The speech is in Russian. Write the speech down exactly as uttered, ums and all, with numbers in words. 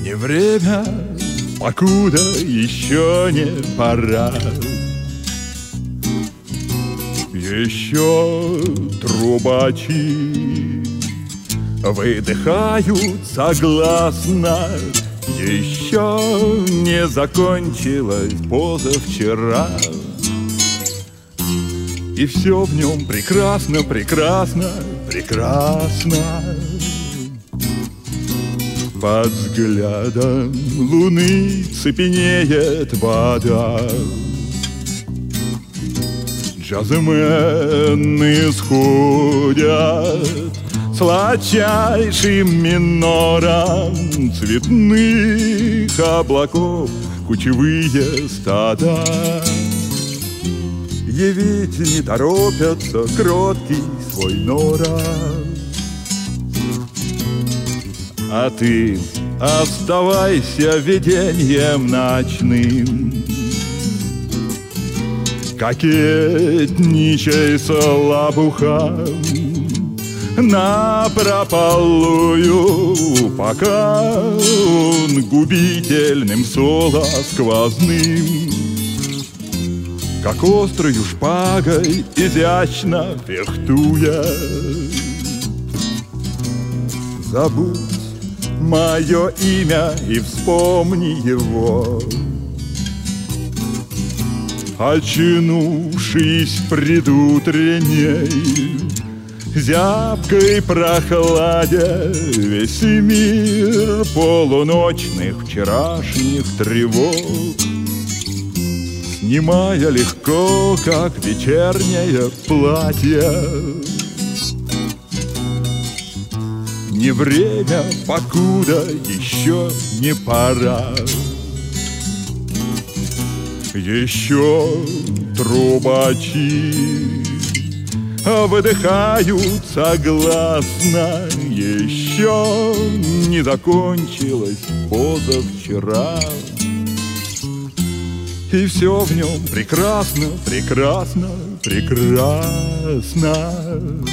Не время, покуда еще не пора. Еще трубачи выдыхают согласно. Еще не закончилась позавчера. И все в нем прекрасно, прекрасно, прекрасно. Под взглядом луны цепенеет вода. Джазмены сходят сладчайшим минором цветных облаков кучевые стада. Явить не торопятся кроткий свой норов. А ты оставайся видением ночным, кокетничай с лопухом напропалую, пока он губительным соло сквозным, как острою шпагой изящно фехтуя. Забудь мое имя и вспомни его. Очнувшись предутренней зябкой прохладе, весь мир полуночных вчерашних тревог снимая легко, как вечернее платье. Не время, покуда еще не пора. Еще трубачи выдыхают согласно. Еще не закончилось позавчера. И все в нем прекрасно, прекрасно, прекрасно.